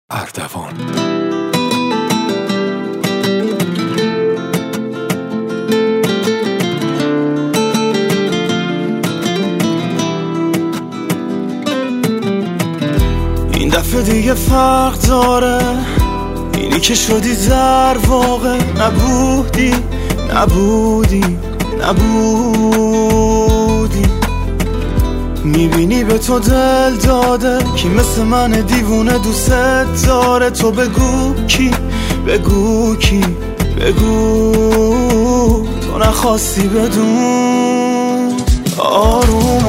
اردوان. این دفعه دیگه فرق داره، اینی که شدی در واقع نبودی میبینی به تو دل داده کی مثل من دیوونه دوست داره. تو بگو کی، بگو تو نخواستی بدون. آروم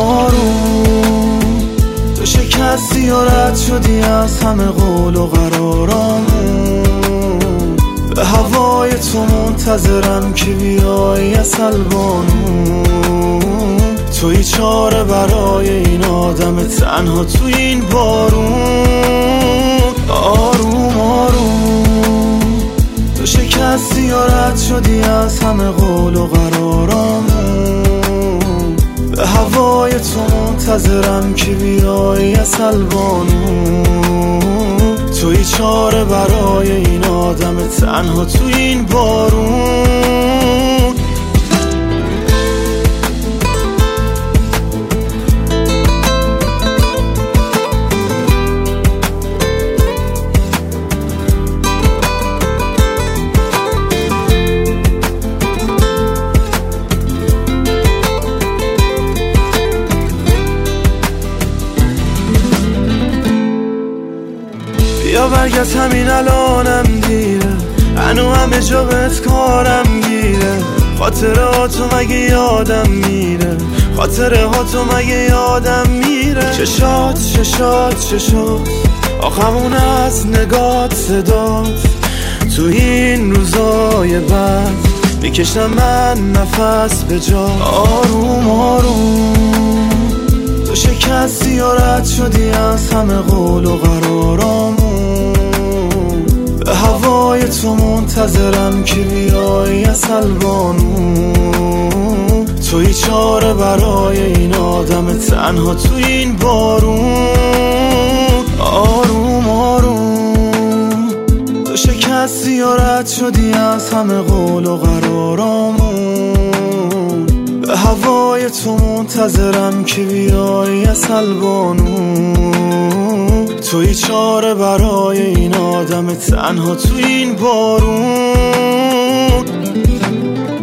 تو شکستی و رد شدی از همه قول و قرارامون. به هوای تو منتظرم که بیایی از البانون. توی چاره برای این آدم تنها تو این بارون. آروم تو شکستی و رد شدی از همه قول و قرارامون. به هوای تو منتظرم که بیایی از البانون. توی چاره برای این آدم تنها تو این بارون. بیا برگرد همین الانم دیره، هنو همه جا بهت کارم گیره. خاطراتو مگه یادم میره، خاطراتو مگه یادم میره. چشات آخمون از نگات صدات. تو این روزای بعد میکشم من نفس به جا. آروم تو شکستی و رد شدی از همه قول و قرارامون. به هوای تو منتظرم که بیایی از البانون. توی چاره برای این آدم تنها تو این بارون. آروم تو شکستی و رد شدی از همه قول و قرارامون. به هوای تو منتظرم که بیایی از البانون. توی چاره برای این آدم تنها تو این بارون.